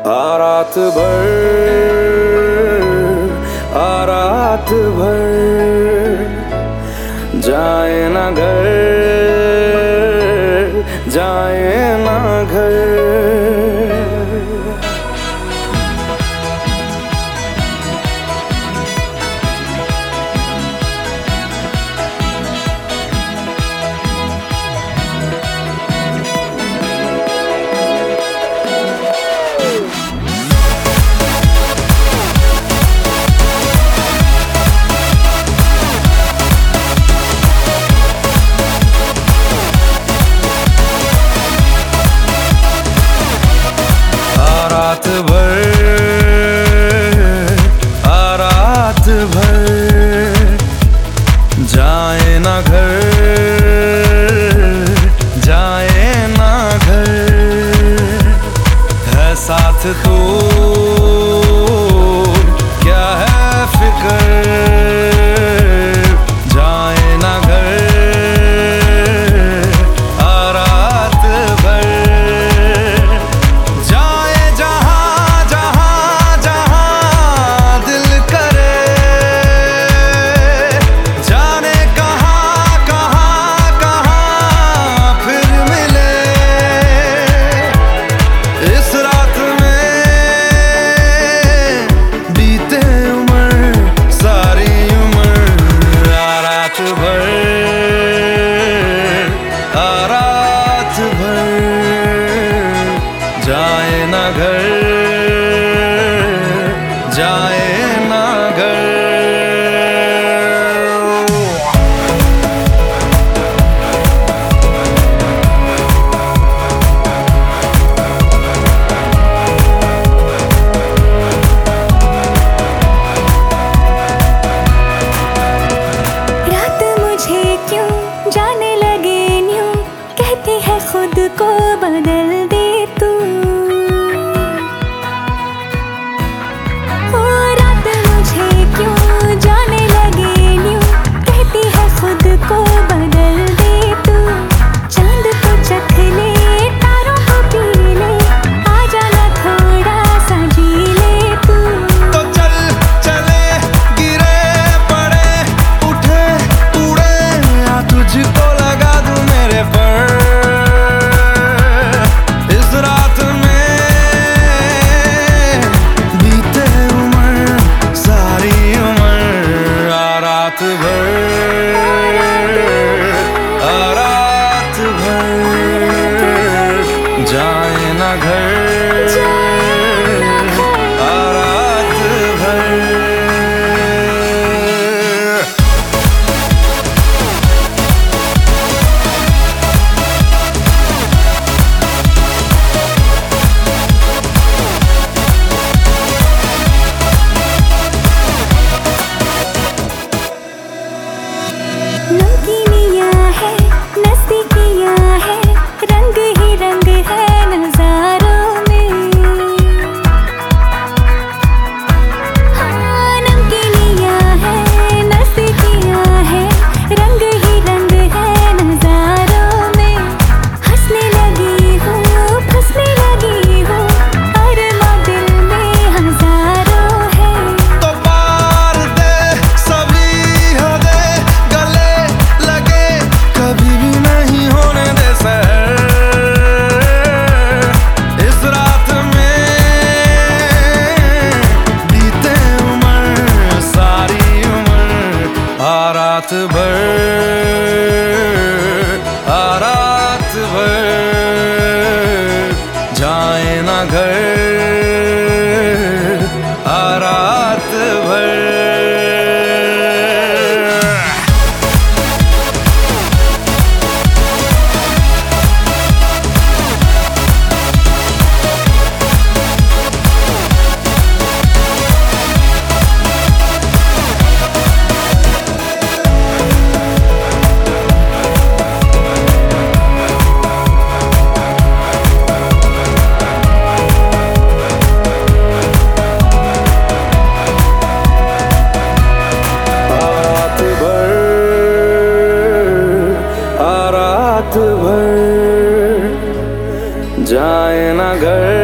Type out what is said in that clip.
रात भर, रात भर, जाए ना घर, जाए ना घर। रात भर, रात भर, जाए ना घर, जाए ना घर। है साथ तो क्या है फिक्र, जाए ना घर, रात भर। जाए ना घर, जाए ना घर। रात मुझे क्यों जाने लगे न्यूं, कहती है खुद को बदल दे तू। रात भर, रात भर, जाए ना घर, रात भर। नमकीनियाँ है, नज़दीकियाँ है, रंग ही रंग है नज़ारों में। हाँ, नमकीनियाँ है, नज़दीकियाँ है, रंग ही रंग है नज़ारों में। हंसने लगी हूँ, फंसने लगी हूँ, अरमा दिल में हज़ारों है। तो पार दे सभी हदें, गले लगे कभी भी नहीं होने दे सहर। इस रात में बीते उम्र, सारी उम्र, रात भर, रात भर, जाए ना घर, रात भर। रात भर, जाए ना घर।